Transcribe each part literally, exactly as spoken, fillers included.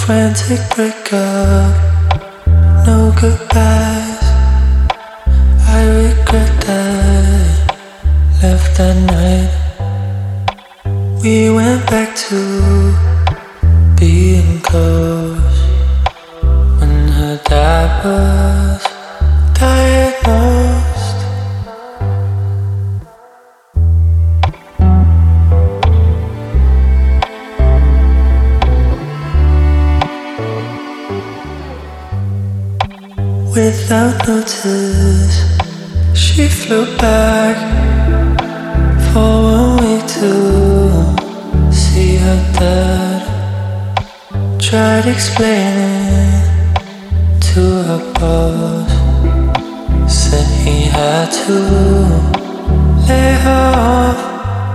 Frantic breakup, no goodbyes. I regret that left that night. We went back to being close when her dad was diagnosed. Without notice, she flew back for one week to see her dad. Tried explaining to her boss, said he had to lay her off.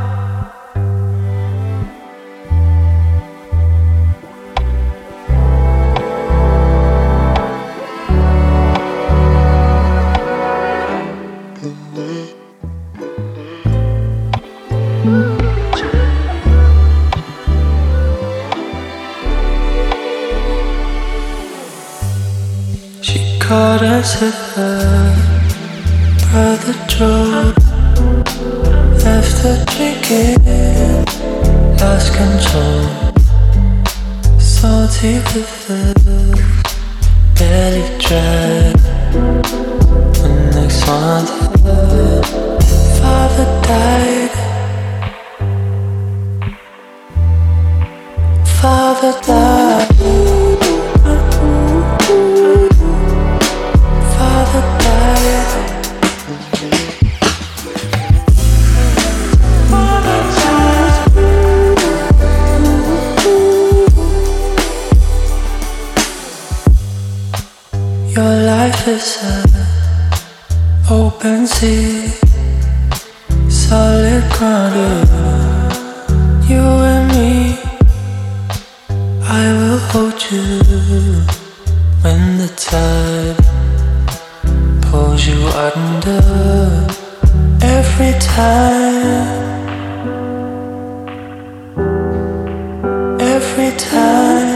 Caught us at her brother drove. After drinking, lost control. Salty with the belly dry. When next month her father died. Father died. Your life is an open sea, solid grounded, you and me. I will hold you when the tide pulls you under. Every time, every time.